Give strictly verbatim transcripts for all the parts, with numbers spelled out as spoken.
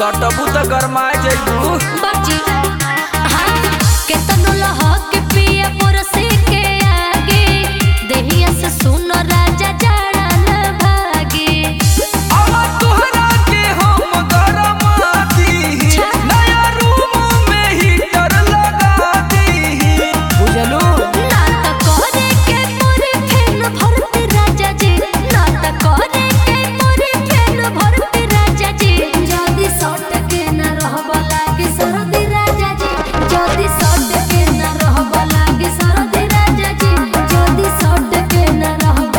सटबू त गरमाए जइबू बाजी हां केतनो लहक पिया परसे के आगे देहिया से सुन राजा जाड़ा न भागे आवा तोहरा के हम गरमा दी नया रूम में हीटर लगा दी बुझलू ना त करे के मोरे फेन भरते राजा जी ना त करे के मोरे फेन भरते राजा जी जदी सट के न रहब लागे सरदी राजा जी जदी सट के न रहब लागे सरदी राजा जी जदी सट के न रहब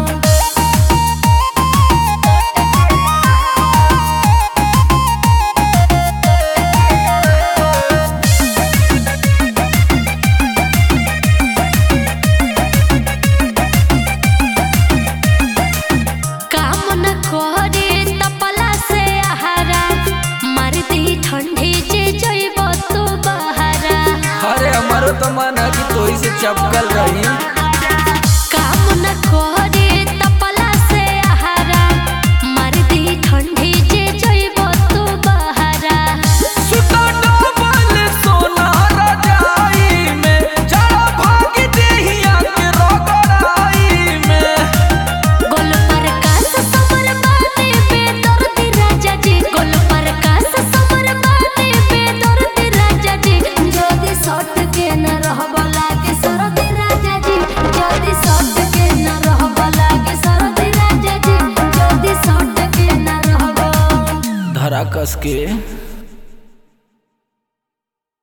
काम न करे तपला से आहारा मार दी ठंडी जे जइब तो बहारा अरे हमारो तो मन है कि तोही से चपकल रही काम न करे तपला से आहारा मार दी ठंडी जे जइब तो बहारा सुता डबल सोना रजाई में जड़ा भाग देहिया के रगड़ाई में गोल पर कास समर बाने बेदर्दी राजा जी गोल पर कास समर बाने बेदर्दी राजा जी जदी सट के न रहब लागे सरदी राजा जी जदी सट के न रहब लागे सरदी राजा जी जदी सट के न रहब धरा कस के